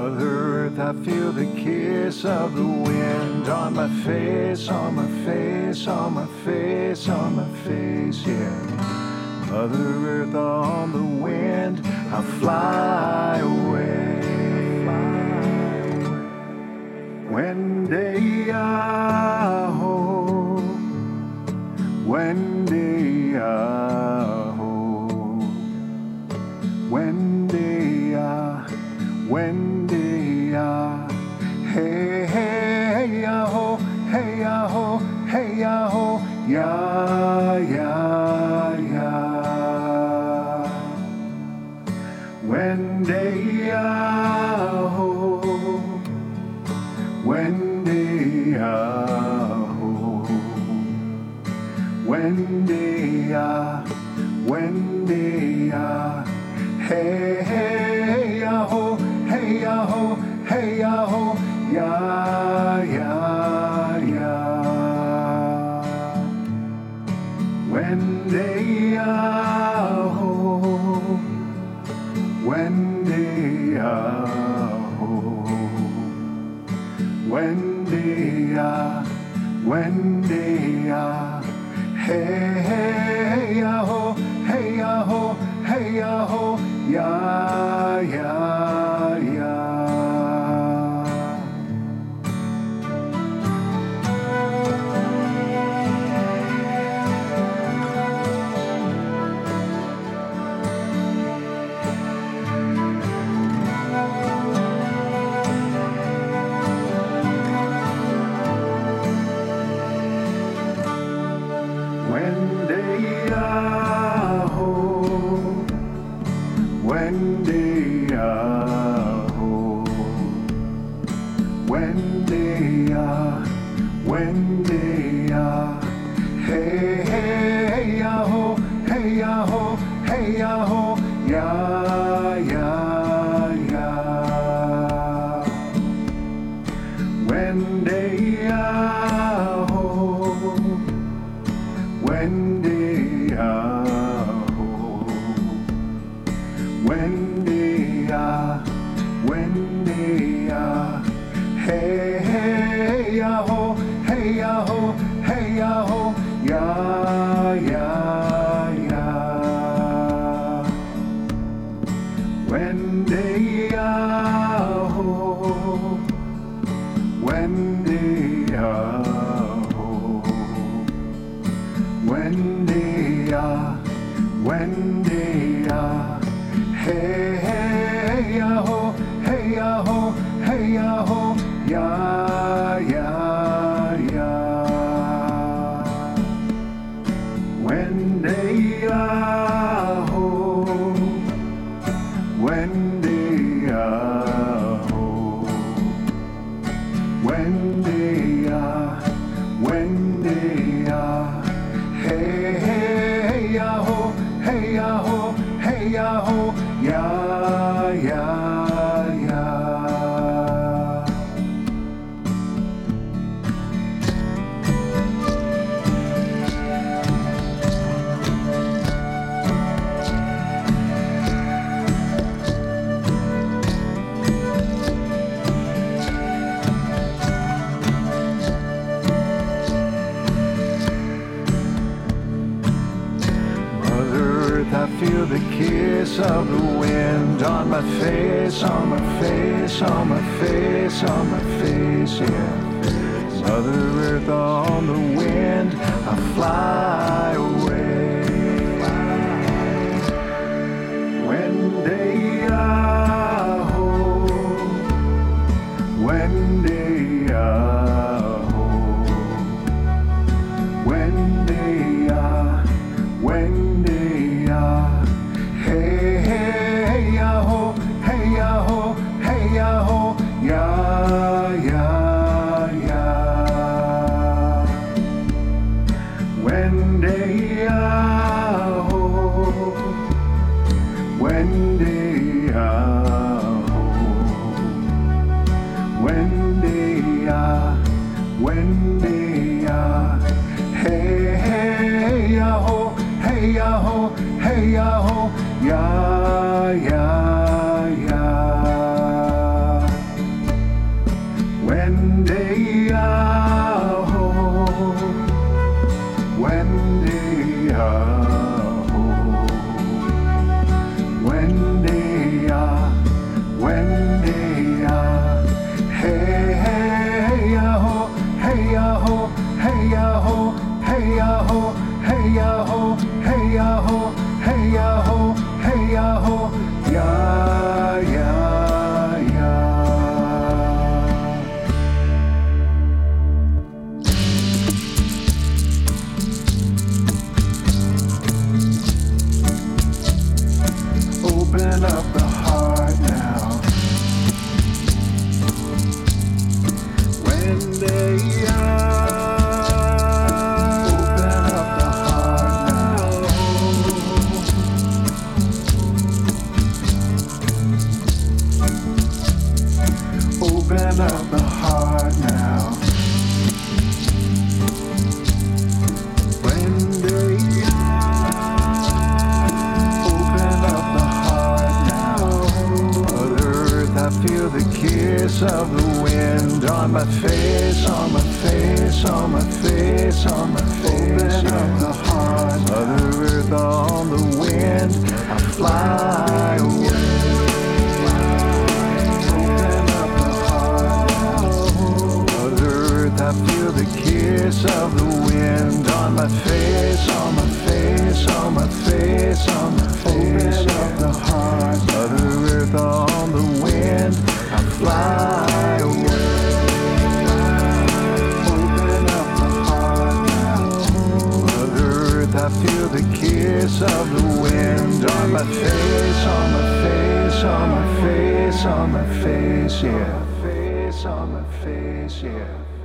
Mother Earth, I feel the kiss of the wind on my face, on my face, on my face, on my face, yeah. Mother Earth, on the wind, I fly away. Wendy-ah-ho, Wendy-ah-ho, Wendy-ah, Wendy-ah, hey, hey-ah-ho, hey-ah-ho, hey-ah-ho, yeah, yeah, yeah. Wendy-ah-ho, Wendy-ah-ho, Wendy-ah, Wendy-ah, hey, hey-ah-ho, hey-ah-ho, hey-ah-ho, yeah, yeah, yeah. Wendy-ah-ho, Wendy-ah-ho, Wendy-ah, Wendy-ah, hey, hey-ah-ho, hey-ah-ho, hey-ah-ho, yeah, yeah, yeah. Wendy-ah-ho, Wendy-ah-ho, Wendy-ah, Wendy-ah, hey, hey-ah-ho, hey-ah-ho, hey-ah-ho, yeah, yeah, yeah. Wendy-ah-ho, Wendy-ah-ho, Wendy-ah, Wendy-ah, hey, hey-ah-ho, hey-ah-ho, hey-ah-ho, yeah, yeah, yeah. Wendy-ah-ho, Wendy-ah-ho, Wendy-ah, Wendy-ah, hey, hey-ah-ho, hey-ah-ho, hey-ah-ho, yeah, yeah, yeah. Wendy-ah-ho, Wendy-ah-ho, Wendy-ah, Wendy-ah, hey, hey-ah-ho, hey-ah-ho, hey-ah-ho, yeah, yeah, yeah. I feel the kiss of the wind on my face, on my face, on my face, on my face, yeah. Mother Earth on the wind, I fly away. Wendy-ah-ho, Wendy-ah-ho, Wendy-ah, Wendy-ah, hey, hey-ah-ho, hey-ah-ho, hey-ah-ho, yeah, yeah, yeah. Wendy-ah-ho, Wendy-ah-ho, Wendy-ah, Wendy-ah, hey, hey-ah-ho, hey-ah-ho, hey-ah-ho, yeah, yeah, yeah. Wendy, hey, hey, ya-ho, hey, ya-ho, hey, ya-ho, hey, ya-ho, hey, ya-ho, hey, ya-ho, hey, ya-ho, hey, ya-ho, ya, ya, ya. Open up the heart now. When they open up the heart now. Open up the heart now. When they I feel the kiss of the wind on my face, on my face, on my face, on my face. Open up the heart, Mother Earth on the wind, I fly away. Open up the heart, Mother Earth, I feel the kiss of the wind on my face, on my face, on my face, on my face. Open up the heart, Mother Earth on the wind, I fly away. Open up the heart now. Mother Earth, I feel the kiss of the wind on my face, on my face, on my face, on my face, yeah. Face on my face, yeah.